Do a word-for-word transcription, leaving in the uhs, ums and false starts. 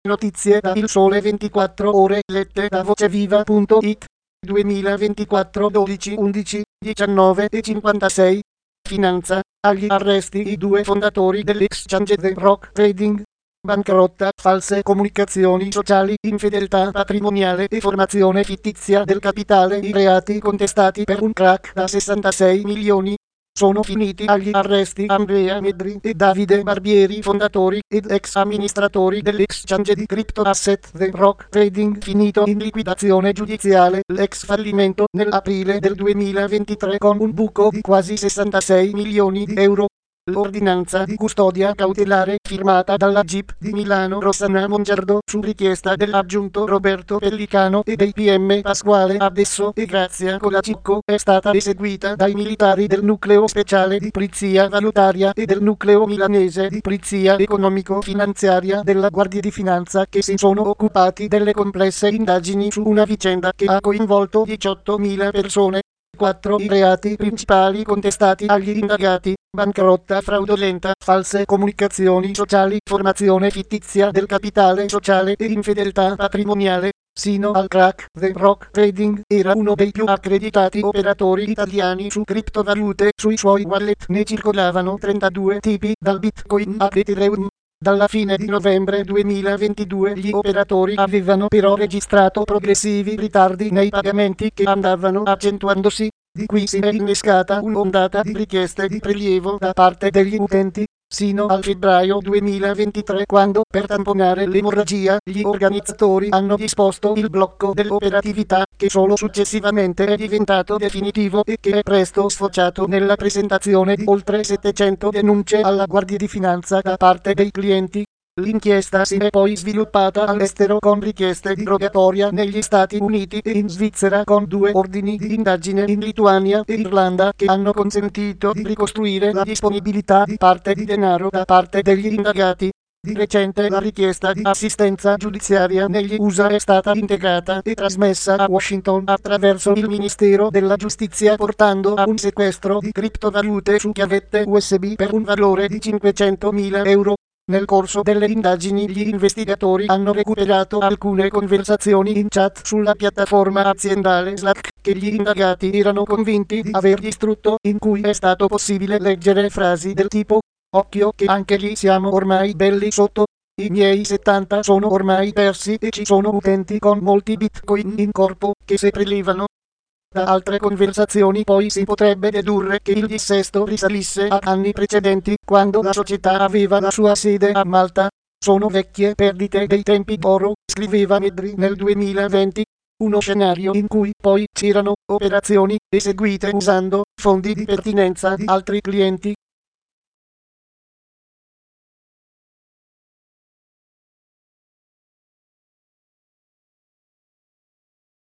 Notizie da Il Sole ventiquattro Ore lette da voceviva punto it. duemilaventiquattro dodici undici diciannove e cinquantasei. Finanza. Agli arresti i due fondatori dell'exchange The Rock Trading. Bancarotta, false comunicazioni sociali, infedeltà patrimoniale e formazione fittizia del capitale. I reati contestati per un crack da sessantasei milioni. Sono finiti agli arresti Andrea Medri e Davide Barbieri, fondatori ed ex amministratori dell'exchange di crypto asset The Rock Trading, finito in liquidazione giudiziale, l'ex fallimento nell'aprile del duemilaventitré con un buco di quasi sessantasei milioni di euro. L'ordinanza di custodia cautelare firmata dalla G I P di Milano Rossana Mongiardo su richiesta dell'aggiunto Roberto Pellicano e dei P M Pasquale Adesso e Grazia Colacicco è stata eseguita dai militari del nucleo speciale di polizia valutaria e del nucleo milanese di polizia economico-finanziaria della Guardia di Finanza, che si sono occupati delle complesse indagini su una vicenda che ha coinvolto diciottomila persone. Quattro i reati principali contestati agli indagati: bancarotta fraudolenta, false comunicazioni sociali, formazione fittizia del capitale sociale e infedeltà patrimoniale. Sino al crack, The Rock Trading era uno dei più accreditati operatori italiani su criptovalute. Sui suoi wallet ne circolavano trentadue tipi, dal Bitcoin a Ethereum. Dalla fine di novembre duemilaventidue gli operatori avevano però registrato progressivi ritardi nei pagamenti che andavano accentuandosi. Di qui si è innescata un'ondata di richieste di prelievo da parte degli utenti, sino al febbraio duemilaventitré, quando, per tamponare l'emorragia, gli organizzatori hanno disposto il blocco dell'operatività, che solo successivamente è diventato definitivo e che è presto sfociato nella presentazione di oltre settecento denunce alla Guardia di Finanza da parte dei clienti. L'inchiesta si è poi sviluppata all'estero con richieste di rogatoria negli Stati Uniti e in Svizzera, con due ordini di indagine in Lituania e Irlanda che hanno consentito di ricostruire la disponibilità di parte di denaro da parte degli indagati. Di recente la richiesta di assistenza giudiziaria negli U S A è stata integrata e trasmessa a Washington attraverso il Ministero della Giustizia, portando a un sequestro di criptovalute su chiavette U S B per un valore di cinquecentomila euro. Nel corso delle indagini gli investigatori hanno recuperato alcune conversazioni in chat sulla piattaforma aziendale Slack che gli indagati erano convinti di aver distrutto, in cui è stato possibile leggere frasi del tipo: "Occhio che anche lì siamo ormai belli sotto, i miei settanta sono ormai persi e ci sono utenti con molti bitcoin in corpo che se prelevano". Da altre conversazioni poi si potrebbe dedurre che il dissesto risalisse a anni precedenti, quando la società aveva la sua sede a Malta. "Sono vecchie perdite dei tempi d'oro", scriveva Medri nel duemilaventi, uno scenario in cui poi c'erano operazioni eseguite usando fondi di pertinenza di altri clienti.